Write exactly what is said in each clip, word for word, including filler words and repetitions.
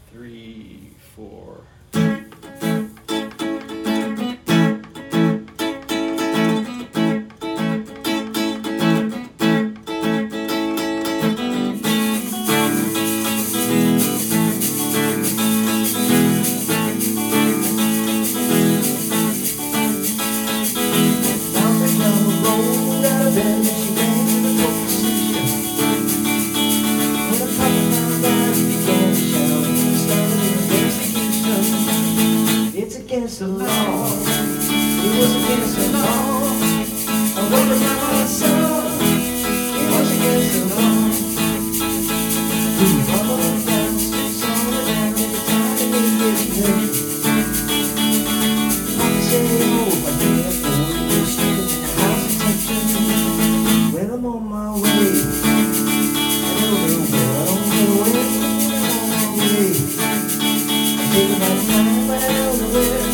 three, four. Against the law, it was against the law. I wonder about my son, it was against the law. We followed down, six on the down, every time they get ready. Papa said, oh, my dear boy, you're sleeping in the house of tension. When I'm on my way, I don't know where, I don't know where, I'm on my way. I'm taking my time, but I don't know where.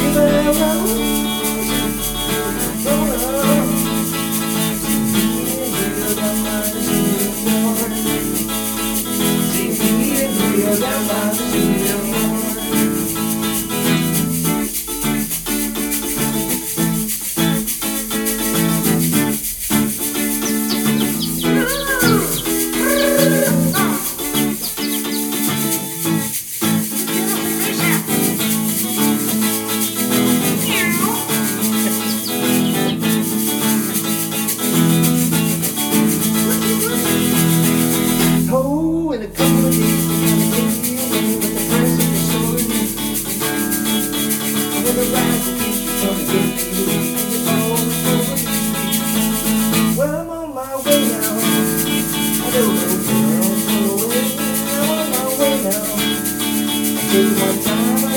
Well, I'm on my way now. I don't know where I'm going. I'm on my way now. I take my time.